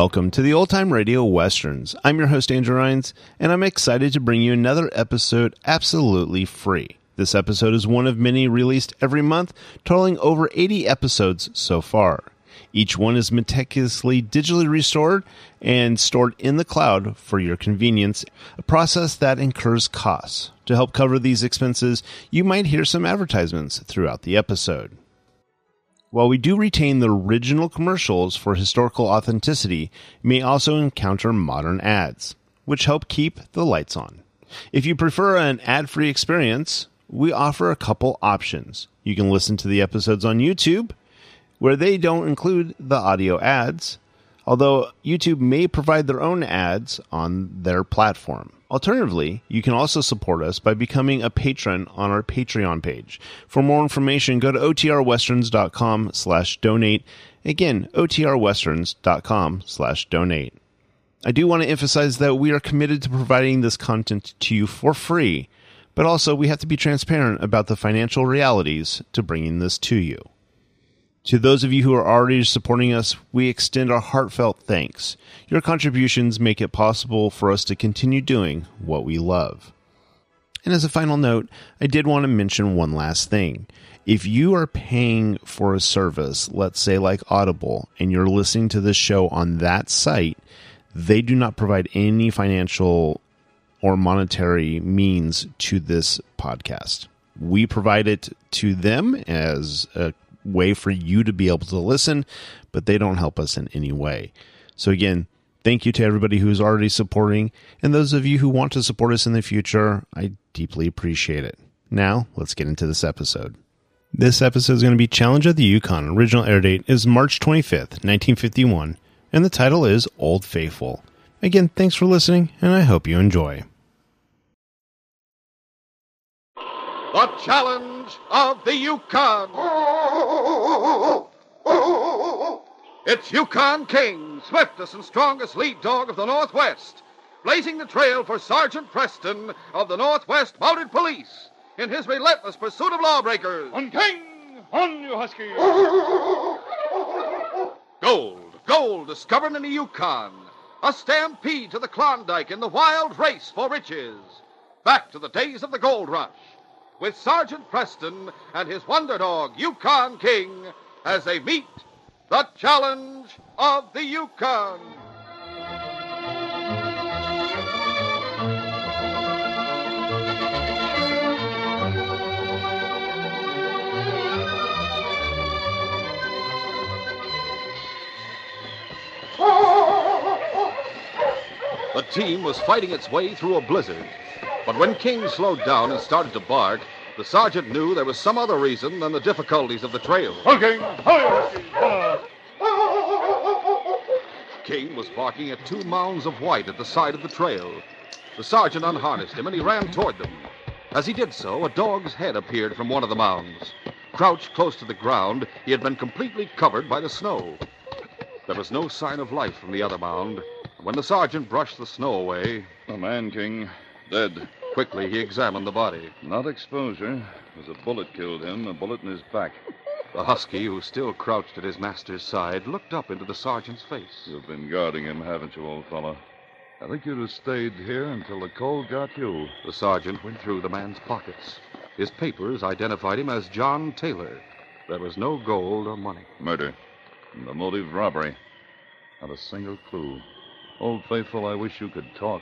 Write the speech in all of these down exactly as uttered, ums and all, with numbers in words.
Welcome to the Old Time Radio Westerns. I'm your host, Andrew Rhynes, and I'm excited to bring you another episode absolutely free. This episode is one of many released every month, totaling over eighty episodes so far. Each one is meticulously digitally restored and stored in the cloud for your convenience, a process that incurs costs. To help cover these expenses, you might hear some advertisements throughout the episode. While we do retain the original commercials for historical authenticity, you may also encounter modern ads, which help keep the lights on. If you prefer an ad-free experience, we offer a couple options. You can listen to the episodes on YouTube, where they don't include the audio ads, although YouTube may provide their own ads on their platform. Alternatively, you can also support us by becoming a patron on our Patreon page. For more information, go to otrwesterns.com slash donate. Again, otrwesterns.com slash donate. I do want to emphasize that we are committed to providing this content to you for free, but also we have to be transparent about the financial realities to bringing this to you. To those of you who are already supporting us, we extend our heartfelt thanks. Your contributions make it possible for us to continue doing what we love. And as a final note, I did want to mention one last thing. If you are paying for a service, let's say like Audible, and you're listening to this show on that site, they do not provide any financial or monetary means to this podcast. We provide it to them as a way for you to be able to listen, but they don't help us in any way. So again, thank you to everybody who's already supporting, and those of you who want to support us in the future, I deeply appreciate it. Now, let's get into this episode. This episode is going to be Challenge of the Yukon. Original air date is March twenty-fifth, nineteen fifty-one, and the title is Old Faithful. Again, thanks for listening, and I hope you enjoy. The Challenge of the Yukon. It's Yukon King, swiftest and strongest lead dog of the Northwest, blazing the trail for Sergeant Preston of the Northwest Mounted Police in his relentless pursuit of lawbreakers. On King! On, you husky! Gold, gold discovered in the Yukon. A stampede to the Klondike in the wild race for riches. Back to the days of the gold rush, with Sergeant Preston and his wonder dog, Yukon King, as they meet the Challenge of the Yukon. The team was fighting its way through a blizzard. But when King slowed down and started to bark, the sergeant knew there was some other reason than the difficulties of the trail. On King! On, King was barking at two mounds of white at the side of the trail. The sergeant unharnessed him and he ran toward them. As he did so, a dog's head appeared from one of the mounds. Crouched close to the ground, he had been completely covered by the snow. There was no sign of life from the other mound. When the sergeant brushed the snow away... The man, King. Dead. Quickly, he examined the body. Not exposure. It was a bullet killed him, a bullet in his back. The husky, who still crouched at his master's side, looked up into the sergeant's face. You've been guarding him, haven't you, old fellow? I think you'd have stayed here until the cold got you. The sergeant went through the man's pockets. His papers identified him as John Taylor. There was no gold or money. Murder. And the motive, robbery. Not a single clue. Old Faithful, I wish you could talk.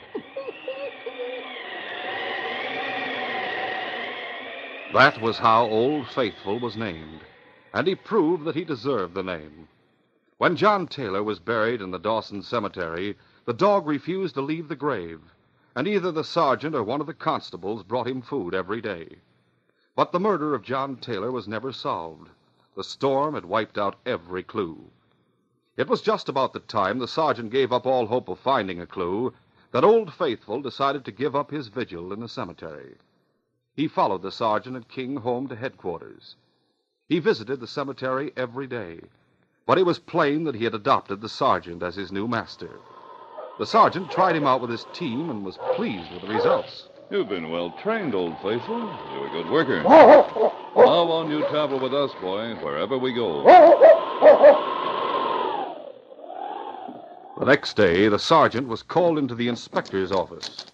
That was how Old Faithful was named, and he proved that he deserved the name. When John Taylor was buried in the Dawson Cemetery, the dog refused to leave the grave, and either the sergeant or one of the constables brought him food every day. But the murder of John Taylor was never solved. The storm had wiped out every clue. It was just about the time the sergeant gave up all hope of finding a clue that Old Faithful decided to give up his vigil in the cemetery. He followed the sergeant and King home to headquarters. He visited the cemetery every day, but it was plain that he had adopted the sergeant as his new master. The sergeant tried him out with his team and was pleased with the results. You've been well trained, Old Faithful. You're a good worker. Now on you travel with us, boy, wherever we go. The next day, the sergeant was called into the inspector's office.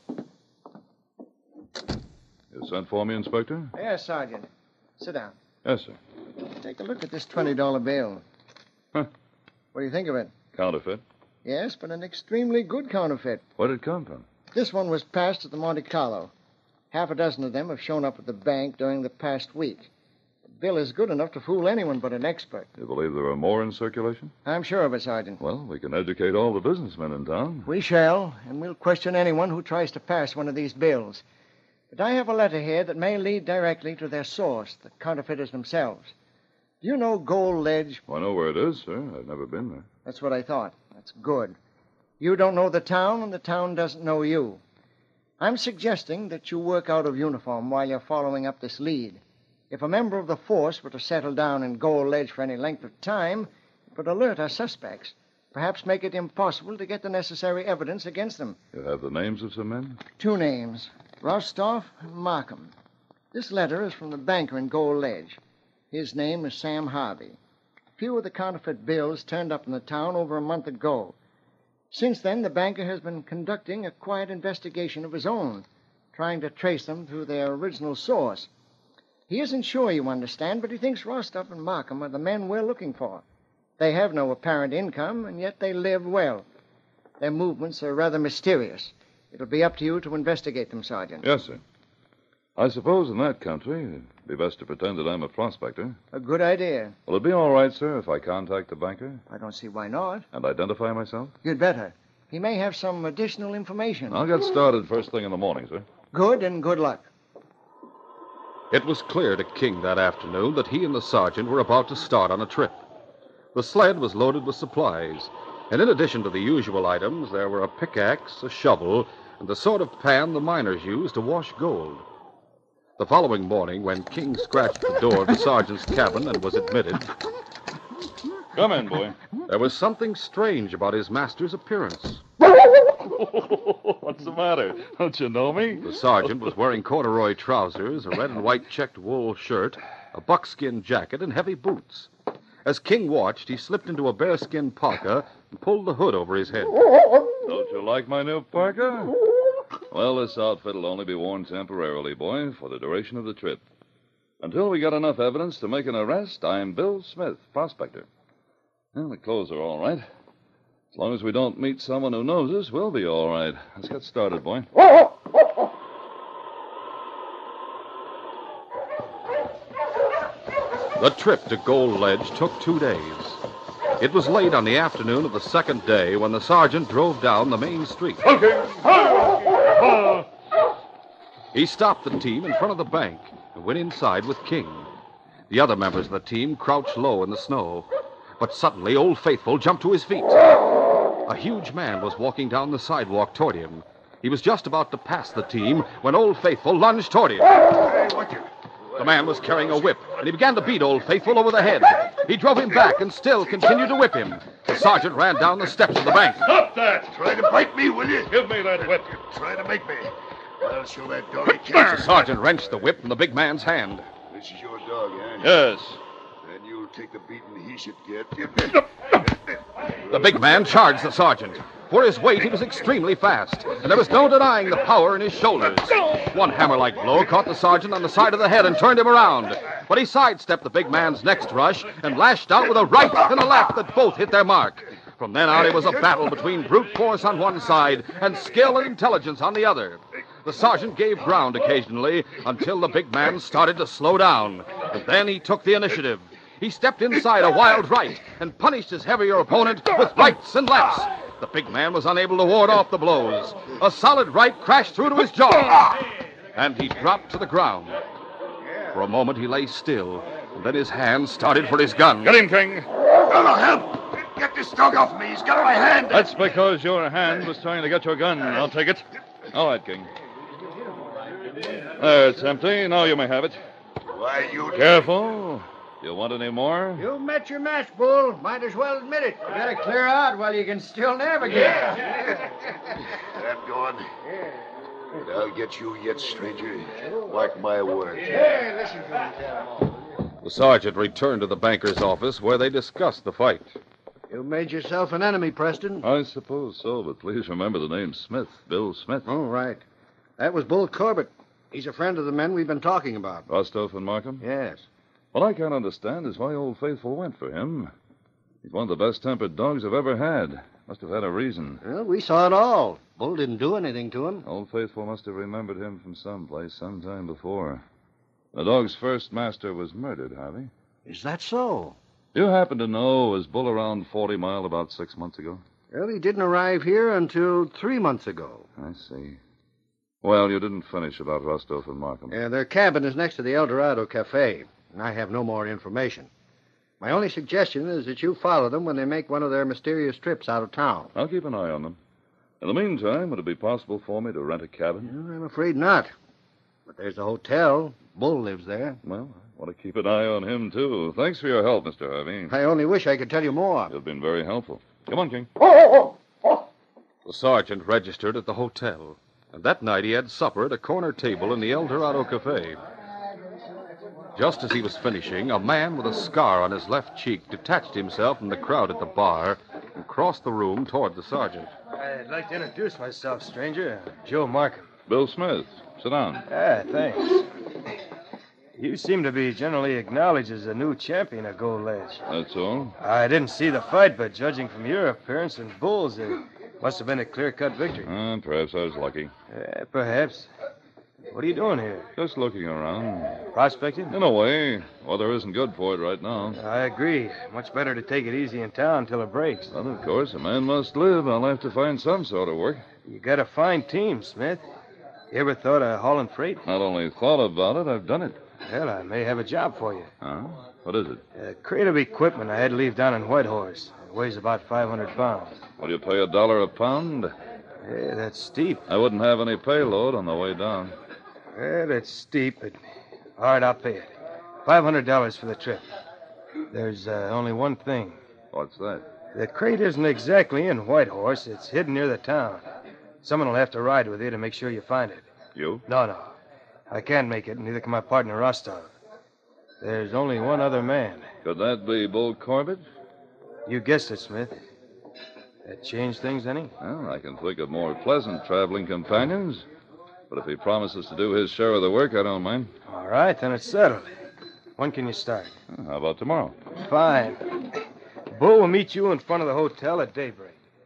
You sent for me, Inspector? Yes, Sergeant. Sit down. Yes, sir. Take a look at this twenty dollar bill. Huh. What do you think of it? Counterfeit. Yes, but an extremely good counterfeit. Where did it come from? This one was passed at the Monte Carlo. Half a dozen of them have shown up at the bank during the past week. The bill is good enough to fool anyone but an expert. You believe there are more in circulation? I'm sure of it, Sergeant. Well, we can educate all the businessmen in town. We shall, and we'll question anyone who tries to pass one of these bills. But I have a letter here that may lead directly to their source, the counterfeiters themselves. Do you know Gold Ledge? Well, I know where it is, sir. I've never been there. That's what I thought. That's good. You don't know the town, and the town doesn't know you. I'm suggesting that you work out of uniform while you're following up this lead. If a member of the force were to settle down in Gold Ledge for any length of time, it would alert our suspects, perhaps make it impossible to get the necessary evidence against them. You have the names of some men? Two names, Rostov and Markham. This letter is from the banker in Gold Ledge. His name is Sam Harvey. A few of the counterfeit bills turned up in the town over a month ago. Since then, the banker has been conducting a quiet investigation of his own, trying to trace them through their original source. He isn't sure, you understand, but he thinks Rostov and Markham are the men we're looking for. They have no apparent income, and yet they live well. Their movements are rather mysterious. It'll be up to you to investigate them, Sergeant. Yes, sir. I suppose in that country, it'd be best to pretend that I'm a prospector. A good idea. Will it be all right, sir, if I contact the banker I don't see why not. and identify myself? You'd better. He may have some additional information. I'll get started first thing in the morning, sir. Good, and good luck. It was clear to King that afternoon that he and the sergeant were about to start on a trip. The sled was loaded with supplies, and in addition to the usual items, there were a pickaxe, a shovel, and the sort of pan the miners use to wash gold. The following morning, when King scratched the door of the sergeant's cabin and was admitted, Come in, boy. there was something strange about his master's appearance. What's the matter? Don't you know me? The sergeant was wearing corduroy trousers, a red and white checked wool shirt, a buckskin jacket, and heavy boots. As King watched, he slipped into a bearskin parka and pulled the hood over his head. Don't you like my new parka? Well, this outfit will only be worn temporarily, boy, for the duration of the trip. Until we get enough evidence to make an arrest, I'm Bill Smith, prospector. Well, the clothes are all right. As long as we don't meet someone who knows us, we'll be all right. Let's get started, boy. The trip to Gold Ledge took two days. It was late on the afternoon of the second day when the sergeant drove down the main street. He stopped the team in front of the bank and went inside with King. The other members of the team crouched low in the snow. But suddenly, Old Faithful jumped to his feet. A huge man was walking down the sidewalk toward him. He was just about to pass the team when Old Faithful lunged toward him. The man was carrying a whip, and he began to beat Old Faithful over the head. He drove him back and still continued to whip him. The sergeant ran down the steps of the bank. Stop that! Try to bite me, will you? Give me that whip. Try to make me. I'll show that dog he The can't. sergeant wrenched the whip from the big man's hand. This is your dog, eh? Yes. Then you'll take the beating he should get. The big man charged the sergeant. For his weight, he was extremely fast, and there was no denying the power in his shoulders. One hammer-like blow caught the sergeant on the side of the head and turned him around. But he sidestepped the big man's next rush and lashed out with a right and a left that both hit their mark. From then on, it was a battle between brute force on one side and skill and intelligence on the other. The sergeant gave ground occasionally until the big man started to slow down. And then he took the initiative. He stepped inside a wild right and punished his heavier opponent with rights and lefts. The big man was unable to ward off the blows. A solid right crashed through to his jaw, and he dropped to the ground. For a moment, he lay still, and then his hand started for his gun. Get him, King. Fellow, help! Get this dog off me. He's got my hand. That's because your hand was trying to get your gun. I'll take it. All right, King. There, it's empty. Now you may have it. Why, you... Careful. You want any more? You've met your match, Bull. Might as well admit it. You gotta clear out while you can still navigate. I'm going. But I'll get you yet, stranger. Mark my words. Hey, listen to me, tell. The sergeant returned to the banker's office where they discussed the fight. You made yourself an enemy, Preston. I suppose so, but please remember the name Smith, Bill Smith. Oh, right. That was Bull Corbett. He's a friend of the men we've been talking about. Rostov and Markham? Yes. What I can't understand is why Old Faithful went for him. He's one of the best-tempered dogs I've ever had. Must have had a reason. Well, we saw it all. Bull didn't do anything to him. Old Faithful must have remembered him from someplace sometime before. The dog's first master was murdered, Harvey. Is that so? You happen to know, was Bull around Forty Mile about six months ago? Well, he didn't arrive here until three months ago. I see. Well, you didn't finish about Rostov and Markham. Yeah, their cabin is next to the El Dorado Cafe, and I have no more information. My only suggestion is that you follow them when they make one of their mysterious trips out of town. I'll keep an eye on them. In the meantime, would it be possible for me to rent a cabin? Well, I'm afraid not. But there's a hotel. Bull lives there. Well, I want to keep an eye on him, too. Thanks for your help, Mister Harvey. I only wish I could tell you more. You've been very helpful. Come on, King. The sergeant registered at the hotel, and that night he had supper at a corner table in the El Dorado Cafe. Just as he was finishing, a man with a scar on his left cheek detached himself from the crowd at the bar and crossed the room toward the sergeant. I'd like to introduce myself, stranger. Joe Markham. Bill Smith. Sit down. Ah, thanks. You seem to be generally acknowledged as a new champion of Gold Ledge. That's all? I didn't see the fight, but judging from your appearance and Bull's, it must have been a clear-cut victory. Uh, perhaps I was lucky. Uh, perhaps. What are you doing here? Just looking around. Prospecting? In a way. Weather isn't good for it right now. I agree. Much better to take it easy in town until it breaks. Well, of course, a man must live. I'll have to find some sort of work. You got a fine team, Smith. You ever thought of hauling freight? Not only thought about it, I've done it. Well, I may have a job for you. Huh? What is it? A crate of equipment I had to leave down in Whitehorse. It weighs about five hundred pounds. Will you pay a dollar a pound? Yeah, that's steep. I wouldn't have any payload on the way down. Well, that's steep, but all right, I'll pay it. five hundred dollars for the trip. There's uh, only one thing. What's that? The crate isn't exactly in Whitehorse. It's hidden near the town. Someone will have to ride with you to make sure you find it. You? No, no. I can't make it, neither can my partner, Rostov. There's only one other man. Could that be Bull Corbett? You guessed it, Smith. That changed things any? Well, I can think of more pleasant traveling companions. But if he promises to do his share of the work, I don't mind. All right, then it's settled. When can you start? How about tomorrow? Fine. Bull will meet you in front of the hotel at daybreak.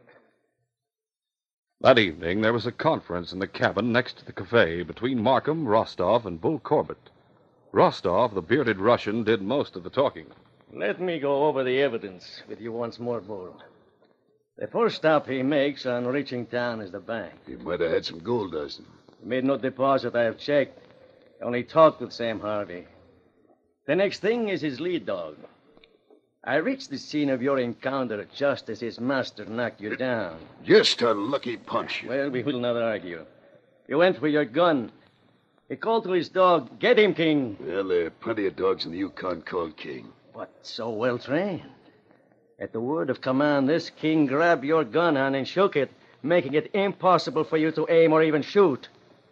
That evening, there was a conference in the cabin next to the cafe between Markham, Rostov, and Bull Corbett. Rostov, the bearded Russian, did most of the talking. Let me go over the evidence with you once more, Bull. The first stop he makes on reaching town is the bank. He might have had some gold dust. He made no deposit, I have checked. Only talked with Sam Harvey. The next thing is his lead dog. I reached the scene of your encounter just as his master knocked you down. Just a lucky punch. Well, we will not argue. You went for your gun. He called to his dog, "Get him, King." Well, there are plenty of dogs in the Yukon called King. But so well trained. At the word of command, this King grabbed your gun hand and shook it, making it impossible for you to aim or even shoot.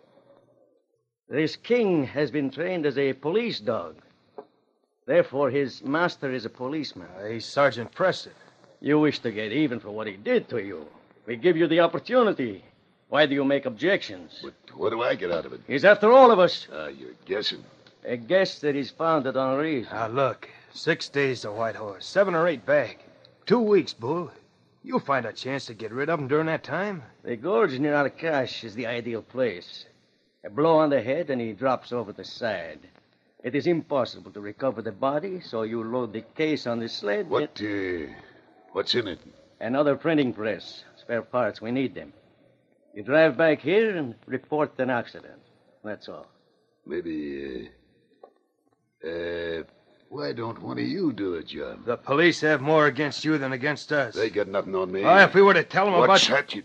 This King has been trained as a police dog. Therefore, his master is a policeman. Uh, he's Sergeant Preston. You wish to get even for what he did to you. We give you the opportunity. Why do you make objections? But what do I get out of it? He's after all of us. Ah, uh, you're guessing. A guess that is founded on reason. Now, look. Six days to Whitehorse. Seven or eight back. Two weeks, Bull. You'll find a chance to get rid of him during that time. The gorge near Arakash is the ideal place. A blow on the head and he drops over the side. It is impossible to recover the body, so you load the case on the sled. What, uh, what's in it? Another printing press. Spare parts, we need them. You drive back here and report an accident. That's all. Maybe, uh, uh, why don't one of you do the job? The police have more against you than against us. They got nothing on me. Well, if we were to tell them about... What's that? You...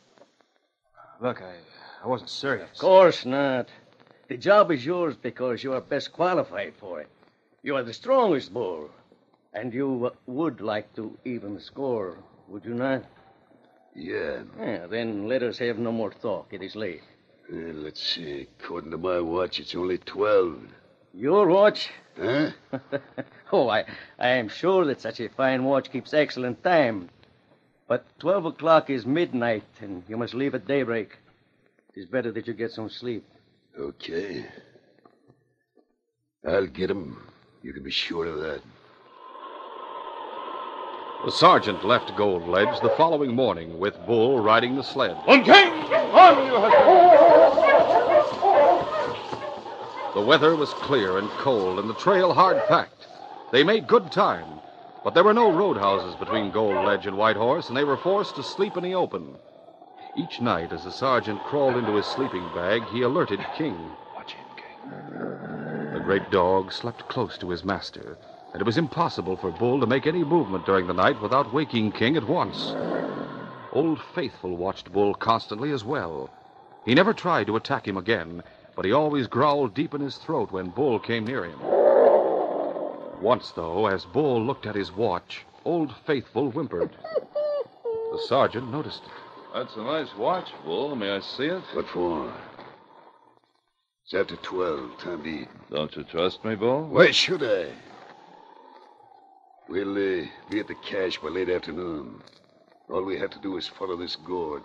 Look, I, I wasn't serious. Of course not. The job is yours because you are best qualified for it. You are the strongest, Bull. And you would like to even the score, would you not? Yeah. Yeah, then let us have no more talk. It is late. Uh, let's see. According to my watch, it's only twelve. Your watch? Huh? Oh, I, I am sure that such a fine watch keeps excellent time. But twelve o'clock is midnight, and you must leave at daybreak. It is better that you get some sleep. Okay. I'll get him. You can be sure of that. The sergeant left Gold Ledge the following morning with Bull riding the sled. On King! On, you husband! The weather was clear and cold, and the trail hard-packed. They made good time, but there were no roadhouses between Gold Ledge and White Horse, and they were forced to sleep in the open. Each night, as the sergeant crawled into his sleeping bag, he alerted King. Watch him, King. The great dog slept close to his master, and it was impossible for Bull to make any movement during the night without waking King at once. Old Faithful watched Bull constantly as well. He never tried to attack him again, but he always growled deep in his throat when Bull came near him. Once, though, as Bull looked at his watch, Old Faithful whimpered. The sergeant noticed it. That's a nice watch, Bull. May I see it? What for? It's after twelve. Time to eat. Don't you trust me, Bull? Why should I? We'll uh, be at the cache by late afternoon. All we have to do is follow this gorge.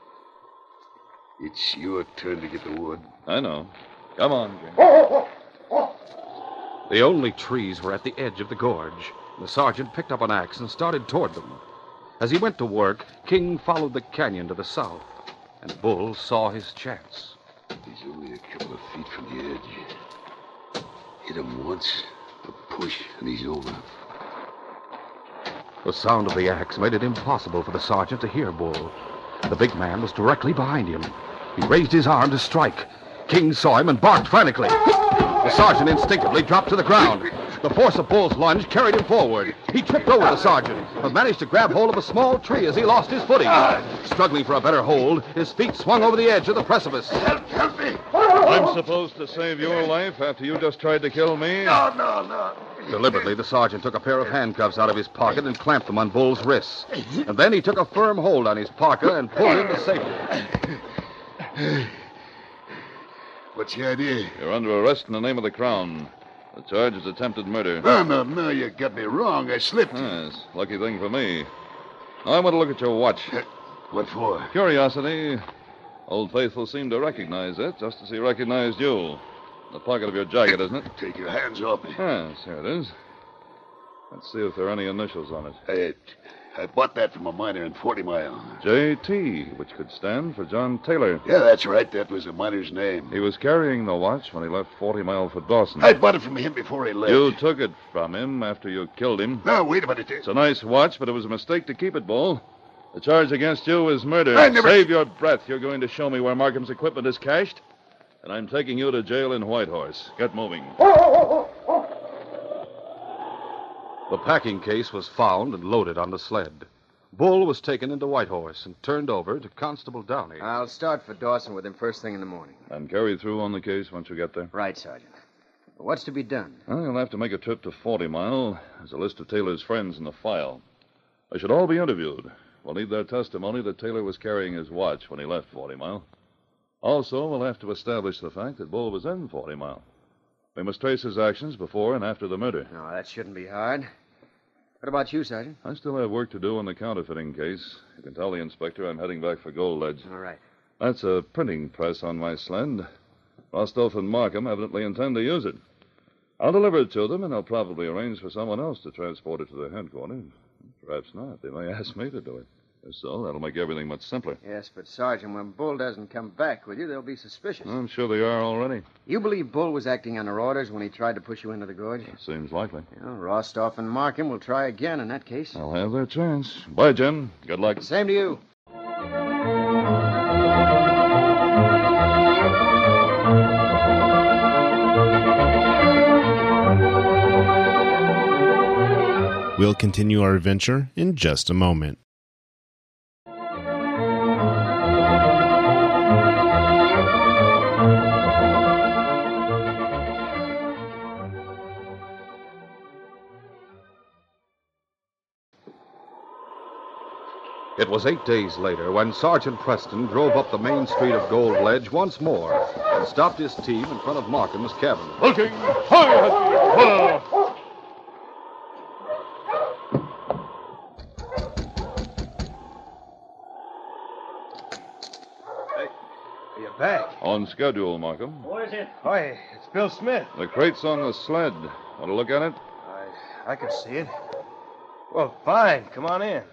It's your turn to get the wood. I know. Come on, King. The only trees were at the edge of the gorge. The sergeant picked up an axe and started toward them. As he went to work, King followed the canyon to the south, and Bull saw his chance. He's only a couple of feet from the edge. Hit him once, a push, and he's over. The sound of the axe made it impossible for the sergeant to hear Bull. The big man was directly behind him. He raised his arm to strike. King saw him and barked frantically. The sergeant instinctively dropped to the ground. The force of Bull's lunge carried him forward. He tripped over the sergeant, but managed to grab hold of a small tree as he lost his footing. Struggling for a better hold, his feet swung over the edge of the precipice. Help, help me! I'm supposed to save your life after you just tried to kill me? No, no, no. Deliberately, the sergeant took a pair of handcuffs out of his pocket and clamped them on Bull's wrists. And then he took a firm hold on his parka and pulled him to safety. What's the idea? You're under arrest in the name of the Crown. The charge is attempted murder. No, no, no, you got me wrong. I slipped. Yes, lucky thing for me. Now, I want to look at your watch. Uh, what for? Curiosity. Old Faithful seemed to recognize it, just as he recognized you. In the pocket of your jacket, isn't it? Take your hands off me. Yes, here it is. Let's see if there are any initials on it. I, I bought that from a miner in Forty Mile. J T, which could stand for John Taylor. Yeah, that's right. That was the miner's name. He was carrying the watch when he left Forty Mile for Dawson. I bought it from him before he left. You took it from him after you killed him. No, wait a minute. It's a nice watch, but it was a mistake to keep it, Bull. The charge against you is murder. I never... Save your breath. You're going to show me where Markham's equipment is cached, and I'm taking you to jail in Whitehorse. Get moving. The packing case was found and loaded on the sled. Bull was taken into Whitehorse and turned over to Constable Downey. I'll start for Dawson with him first thing in the morning. And carry through on the case once you get there. Right, Sergeant. What's to be done? Well, you'll have to make a trip to Forty Mile. There's a list of Taylor's friends in the file. They should all be interviewed. We'll need their testimony that Taylor was carrying his watch when he left Forty Mile. Also, we'll have to establish the fact that Bull was in Forty Mile. We must trace his actions before and after the murder. No, that shouldn't be hard. What about you, Sergeant? I still have work to do on the counterfeiting case. You can tell the inspector I'm heading back for Gold Ledge. All right. That's a printing press on my sled. Rostov and Markham evidently intend to use it. I'll deliver it to them, and they'll probably arrange for someone else to transport it to their headquarters. Perhaps not. They may ask me to do it. If so, that'll make everything much simpler. Yes, but, Sergeant, when Bull doesn't come back with you, they'll be suspicious. I'm sure they are already. You believe Bull was acting under orders when he tried to push you into the gorge? It seems likely. Well, Rostov and Markham will try again in that case. They'll have their chance. Bye, Jim. Good luck. Same to you. We'll continue our adventure in just a moment. It was eight days later when Sergeant Preston drove up the main street of Gold Ledge once more and stopped his team in front of Markham's cabin. Looking! Hi, Husky! You're back. On schedule, Markham. What is it? Hi, it's Bill Smith. The crate's on the sled. Want to look at it? I, I can see it. Well, fine. Come on in.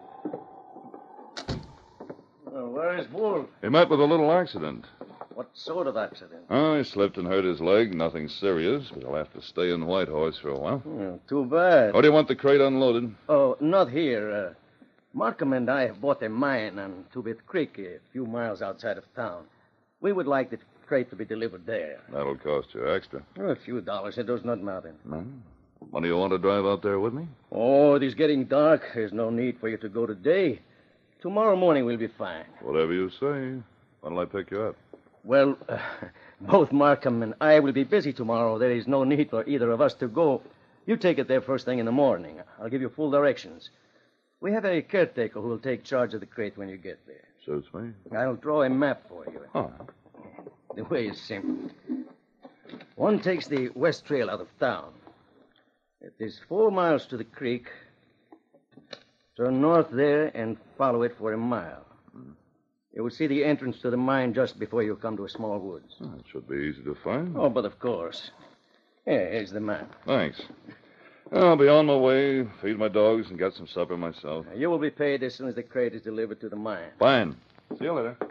Well, where is Bull? He met with a little accident. What sort of accident? Oh, he slipped and hurt his leg. Nothing serious, but he'll have to stay in Whitehorse for a while. Hmm, too bad. Or do you want the crate unloaded? Oh, not here. Uh, Markham and I have bought a mine on Two-Bit Creek, a few miles outside of town. We would like the crate to be delivered there. That'll cost you extra. Oh, a few dollars. It does not matter. No? Money you want to drive out there with me? Oh, it is getting dark. There's no need for you to go today. Tomorrow morning we'll be fine. Whatever you say. When'll I pick you up? Well, uh, both Markham and I will be busy tomorrow. There is no need for either of us to go. You take it there first thing in the morning. I'll give you full directions. We have a caretaker who will take charge of the crate when you get there. Suits me. I'll draw a map for you. Oh. The way is simple. One takes the west trail out of town. It is four miles to the creek. Turn north there and follow it for a mile. You will see the entrance to the mine just before you come to a small woods. Oh, it should be easy to find. Oh, but of course. Here, here's the map. Thanks. I'll be on my way, feed my dogs, and get some supper myself. You will be paid as soon as the crate is delivered to the mine. Fine. See you later.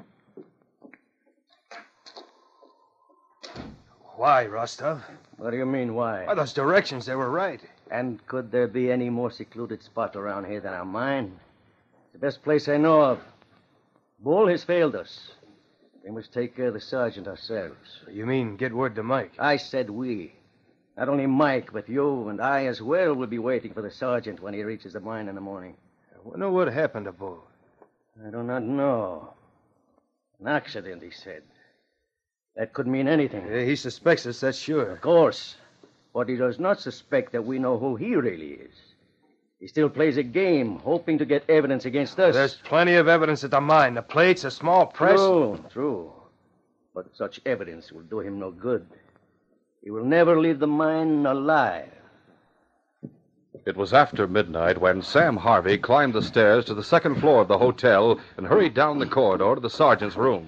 Why, Rostov? What do you mean, why? By those directions, they were right. And could there be any more secluded spot around here than our mine? It's the best place I know of. Bull has failed us. We must take care of the sergeant ourselves. You mean get word to Mike? I said we. Not only Mike, but you and I as well will be waiting for the sergeant when he reaches the mine in the morning. I wonder what happened to Bull. I do not know. An accident, he said. That could mean anything. Yeah, he suspects us, that's sure. Of course. But he does not suspect that we know who he really is. He still plays a game, hoping to get evidence against us. There's plenty of evidence at the mine. The plates, a small press. True, true. But such evidence will do him no good. He will never leave the mine alive. It was after midnight when Sam Harvey climbed the stairs to the second floor of the hotel and hurried down the corridor to the sergeant's room.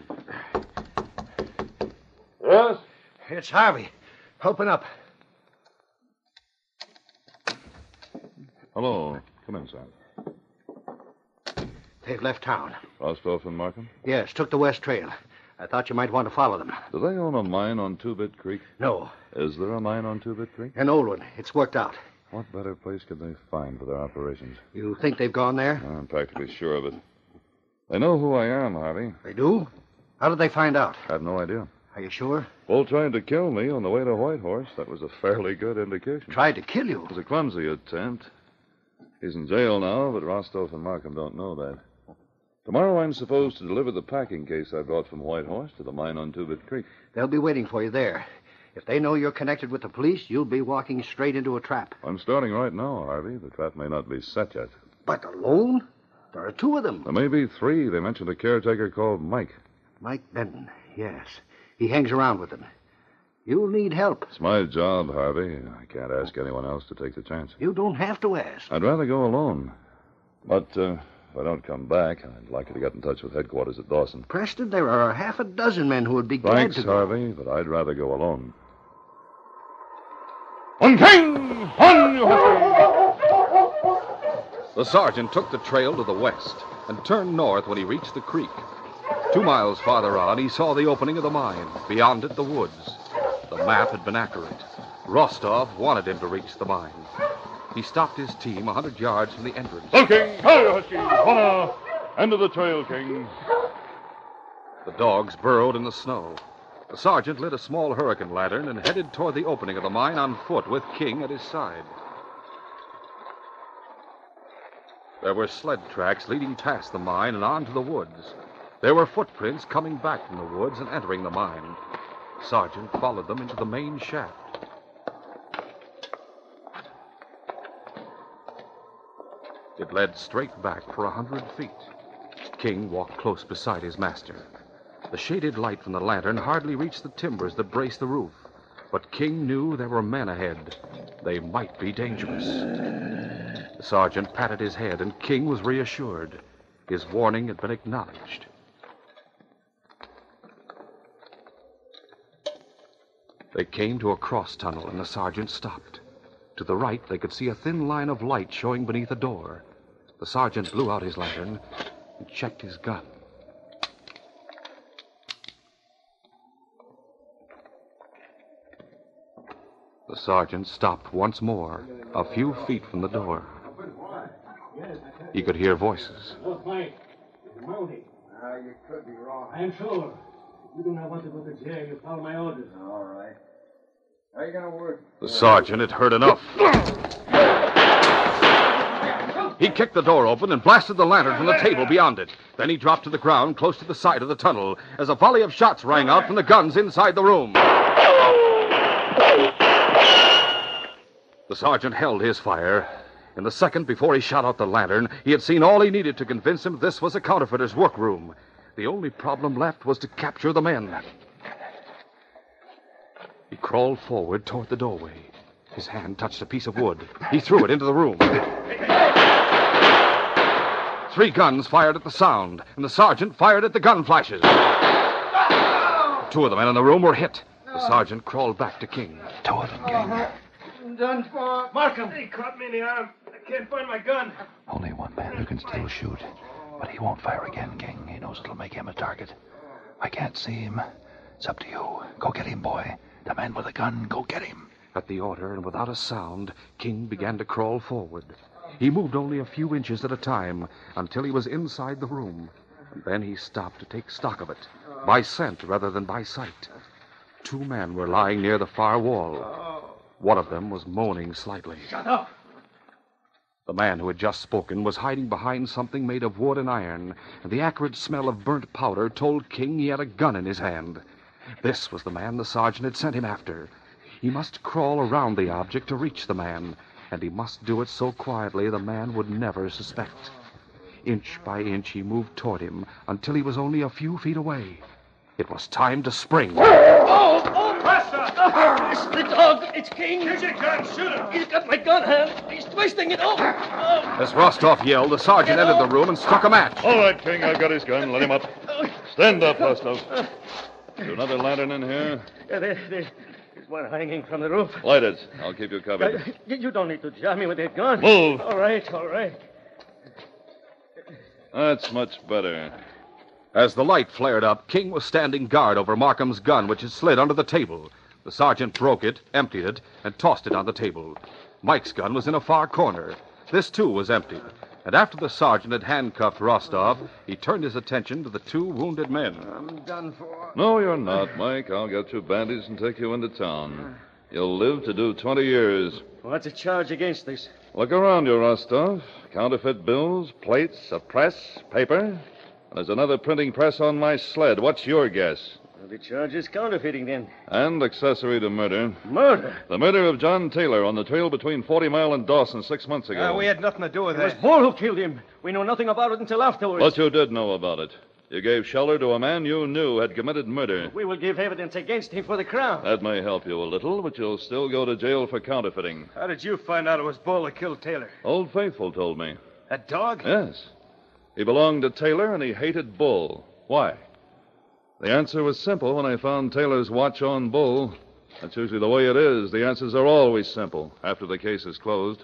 Yes? It's Harvey. Open up. Hello. Come in, Sam. They've left town. Rostov and Markham? Yes, took the west trail. I thought you might want to follow them. Do they own a mine on Two-Bit Creek? No, Is there a mine on Two-Bit Creek? an old one. It's worked out. What better place could they find for their operations? You think they've gone there? I'm practically sure of it. They know who I am, Harvey. They do? How did they find out? I have no idea. Are you sure? Bull tried to kill me on the way to Whitehorse. That was a fairly good indication. Tried to kill you. It was a clumsy attempt. He's in jail now, but Rostov and Markham don't know that. Tomorrow I'm supposed to deliver the packing case I brought from Whitehorse to the mine on Two-Bit Creek. They'll be waiting for you there. If they know you're connected with the police, you'll be walking straight into a trap. I'm starting right now, Harvey. The trap may not be set yet. But alone? There are two of them. There may be three. They mentioned a caretaker called Mike. Mike Benton, yes. He hangs around with them. You'll need help. It's my job, Harvey. I can't ask anyone else to take the chance. You don't have to ask. I'd rather go alone. But uh, if I don't come back, I'd like you to get in touch with headquarters at Dawson. Preston, there are half a dozen men who would be glad Thanks, to go. Harvey, but I'd rather go alone. On King! On, you The sergeant took the trail to the west and turned north when he reached the creek. Two miles farther on, he saw the opening of the mine. Beyond it, the woods. The map had been accurate. Rostov wanted him to reach the mine. He stopped his team a hundred yards from the entrance. On King! Hi, Husky! Wanna... End of the trail, King. The dogs burrowed in the snow. The sergeant lit a small hurricane lantern and headed toward the opening of the mine on foot with King at his side. There were sled tracks leading past the mine and on to the woods. There were footprints coming back from the woods and entering the mine. The sergeant followed them into the main shaft. It led straight back for a hundred feet. King walked close beside his master. The shaded light from the lantern hardly reached the timbers that braced the roof. But King knew there were men ahead. They might be dangerous. The sergeant patted his head, and King was reassured. His warning had been acknowledged. They came to a cross tunnel, and the sergeant stopped. To the right, they could see a thin line of light showing beneath a door. The sergeant blew out his lantern and checked his gun. The sergeant stopped once more, a few feet from the door. He could hear voices. Look, Mike, it's Mounty. Uh, you could be wrong. I am sure. If you do not want to go to jail, you follow my orders. All right. How are you going to work? The sergeant had heard enough. He kicked the door open and blasted the lantern from the table beyond it. Then he dropped to the ground close to the side of the tunnel as a volley of shots rang out from the guns inside the room. The sergeant held his fire. In the second before he shot out the lantern, he had seen all he needed to convince him this was a counterfeiter's workroom. The only problem left was to capture the men. He crawled forward toward the doorway. His hand touched a piece of wood. He threw it into the room. Three guns fired at the sound, and the sergeant fired at the gun flashes. Two of the men in the room were hit. The sergeant crawled back to King. Two of them, King. I'm done for. Markham! He caught me in the arm. I can't find my gun. Only one man who can still shoot. But he won't fire again, King. He knows it'll make him a target. I can't see him. It's up to you. Go get him, boy. The man with the gun, go get him. At the order, and without a sound, King began to crawl forward. He moved only a few inches at a time until he was inside the room. And then he stopped to take stock of it, by scent rather than by sight. Two men were lying near the far wall. One of them was moaning slightly. Shut up! The man who had just spoken was hiding behind something made of wood and iron, and the acrid smell of burnt powder told King he had a gun in his hand. This was the man the sergeant had sent him after. He must crawl around the object to reach the man, and he must do it so quietly the man would never suspect. Inch by inch he moved toward him until he was only a few feet away. It was time to spring. Oh, oh, Master! Oh, it's the dog. It's King. Here's your gun. Shoot him. He's got my gun hand. He's twisting it. Oh, oh. As Rostov yelled, the sergeant entered the room and struck a match. All right, King, I've got his gun. Let him up. Stand up, Rostov. Is there another lantern in here? Yeah, there, there, there's one hanging from the roof. Light it. I'll keep you covered. Uh, you don't need to jam me with that gun. Move. All right, all right. That's much better. As the light flared up, King was standing guard over Markham's gun, which had slid under the table. The sergeant broke it, emptied it, and tossed it on the table. Mike's gun was in a far corner. This, too, was empty. And after the sergeant had handcuffed Rostov, he turned his attention to the two wounded men. I'm done for. No, you're not, Mike. I'll get you bandaged and take you into town. You'll live to do twenty years. What's the charge against this? Look around you, Rostov. Counterfeit bills, plates, a press, paper. There's another printing press on my sled. What's your guess? Well, the charge is counterfeiting, then. And accessory to murder. Murder? The murder of John Taylor on the trail between Forty Mile and Dawson six months ago. Uh, we had nothing to do with It was that. Bull who killed him. We know nothing about it until afterwards. But you did know about it. You gave shelter to a man you knew had committed murder. We will give evidence against him for the crown. That may help you a little, but you'll still go to jail for counterfeiting. How did you find out it was Bull that killed Taylor? Old Faithful told me. That dog? Yes. He belonged to Taylor, and he hated Bull. Why? The answer was simple when I found Taylor's watch on Bull. That's usually the way it is. The answers are always simple after the case is closed.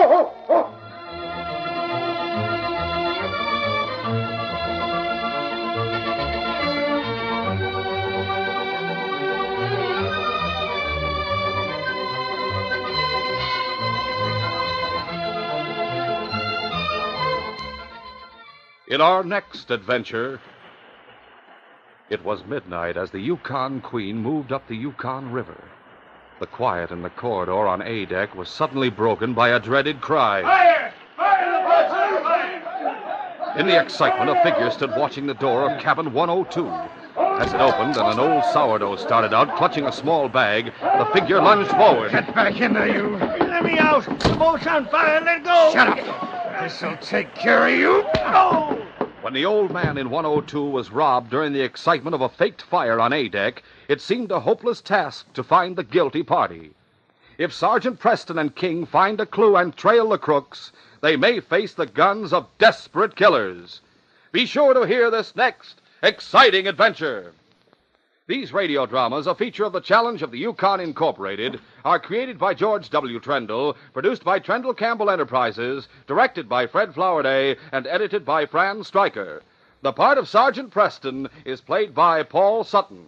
In our next adventure, it was midnight as the Yukon Queen moved up the Yukon River. The quiet in the corridor on A deck was suddenly broken by a dreaded cry. Fire! Fire the boats! Fire! In the excitement, a figure stood watching the door of cabin one oh two. As it opened and an old sourdough started out, clutching a small bag, the figure lunged forward. Get back in there, you. Let me out! The boat's on fire! Let go! Shut up. This'll take care of you. Oh! When the old man in one oh two was robbed during the excitement of a faked fire on A deck, it seemed a hopeless task to find the guilty party. If Sergeant Preston and King find a clue and trail the crooks, they may face the guns of desperate killers. Be sure to hear this next exciting adventure. These radio dramas, a feature of the Challenge of the Yukon Incorporated, are created by George W. Trendle, produced by Trendle Campbell Enterprises, directed by Fred Flowerday, and edited by Fran Stryker. The part of Sergeant Preston is played by Paul Sutton.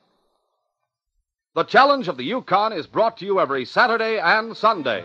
The Challenge of the Yukon is brought to you every Saturday and Sunday.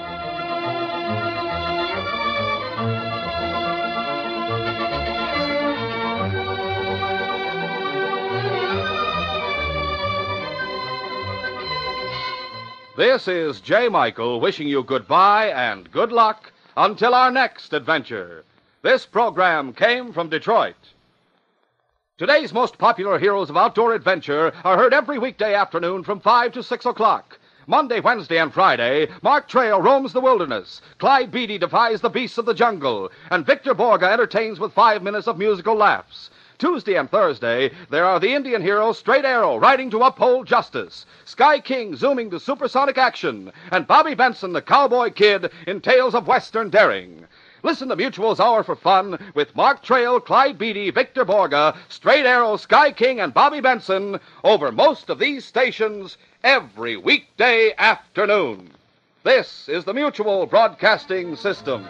This is J. Michael wishing you goodbye and good luck until our next adventure. This program came from Detroit. Today's most popular heroes of outdoor adventure are heard every weekday afternoon from five to six o'clock. Monday, Wednesday, and Friday, Mark Trail roams the wilderness, Clyde Beatty defies the beasts of the jungle, and Victor Borga entertains with five minutes of musical laughs. Tuesday and Thursday, there are the Indian hero Straight Arrow riding to uphold justice, Sky King zooming to supersonic action, and Bobby Benson, the cowboy kid, in tales of western daring. Listen to Mutual's Hour for Fun with Mark Trail, Clyde Beatty, Victor Borga, Straight Arrow, Sky King, and Bobby Benson over most of these stations every weekday afternoon. This is the Mutual Broadcasting System.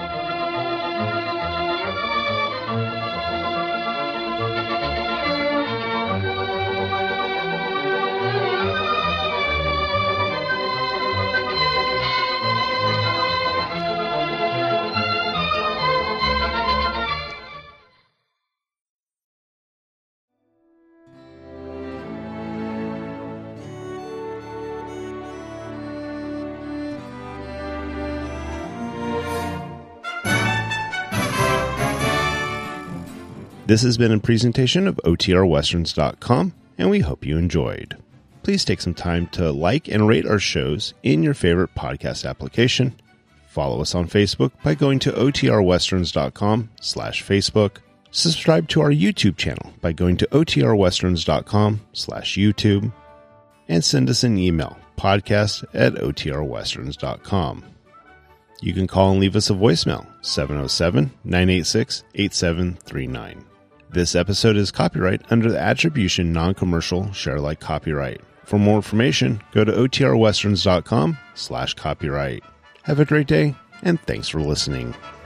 This has been a presentation of O T R Westerns dot com, and we hope you enjoyed. Please take some time to like and rate our shows in your favorite podcast application. Follow us on Facebook by going to O T R Westerns dot com slash Facebook. Subscribe to our YouTube channel by going to O T R Westerns dot com slash YouTube. And send us an email, podcast at O T R Westerns dot com. You can call and leave us a voicemail, seven oh seven, nine eight six, eight seven three nine. This episode is copyright under the Attribution Non-Commercial Share-alike copyright. For more information, go to O T R Westerns dot com slash copyright. Have a great day, and thanks for listening.